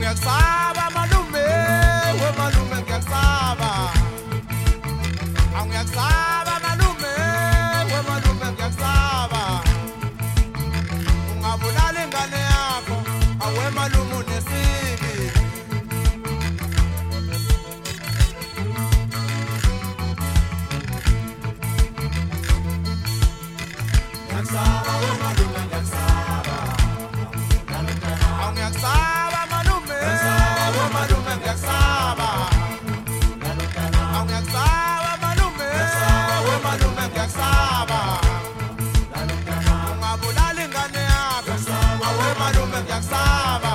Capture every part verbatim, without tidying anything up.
Angiyakusaba malume, we malume ngiyakusaba. Angiyakusaba malume, we malume ngiyakusaba. Ungabulala ingane yakho, awe malume unesibi. Ngiyakusaba we malume ngiyakusaba. Angiyakusaba malume, we malume ngiyakusaba. Angiyakusaba malume, we malume ngiyakusaba. Ungabulala ingane yakho, awe malume ngiyakusaba.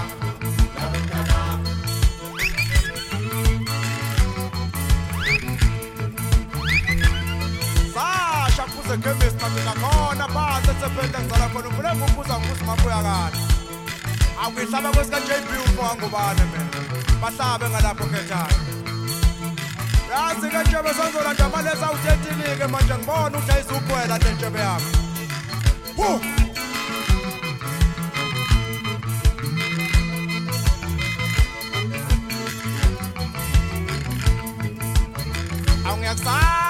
Sasha kuze chemist mina khona phansi esephethe ngizala khona ufuna ukubuza ukuthi mabuya kahle. Akuyihlaba kwesika J B ufo ngubane mina. Bahlabe ngalapho ngekhaya. Yazi ke nje besazolanda malesa uthethini ke manje ngibona udlayisa uphwela le ntshebe yakho. Wu! Angiyakusaba